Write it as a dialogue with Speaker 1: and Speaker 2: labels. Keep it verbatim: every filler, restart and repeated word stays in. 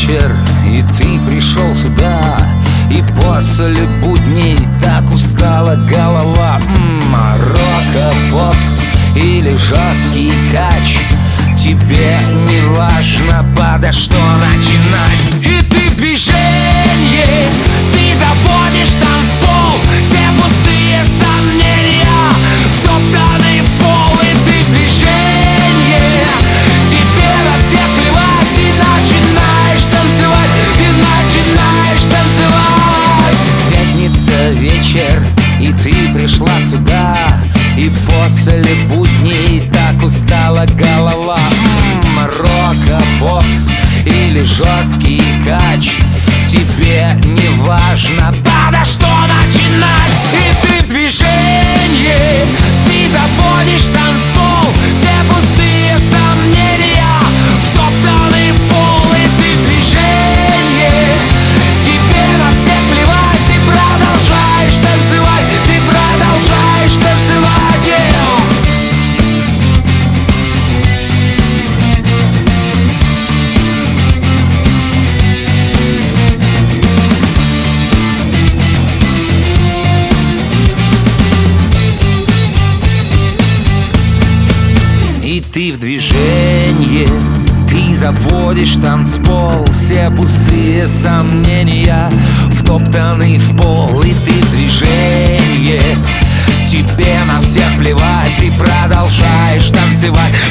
Speaker 1: вечер, и ты пришел сюда. И после будней так устала голова. М-м, рока, попс или жесткий кач, тебе не важно, подо что начинать. И ты в движении, ты заводишь танцпол, все пустые сомнения втоптаны в пол. И ты в движении, тебе на всех плевать, ты начинаешь танцевать, ты начинаешь танцевать. Пятница вечер, и ты пришла сюда. И после будней так устала голова. М-м, рока, попс или жесткий кач, тебе не важно, подо что начинать. И ты в движении, ты заводишь танцпол, все пустые сомнения втоптаны в пол. И ты в движении, тебе на всех плевать, ты продолжаешь танцевать, ты продолжаешь танцевать. И ты в движении, ты заводишь танцпол, все пустые сомнения втоптаны в пол. И ты в движении, тебе на всех плевать, ты продолжаешь танцевать,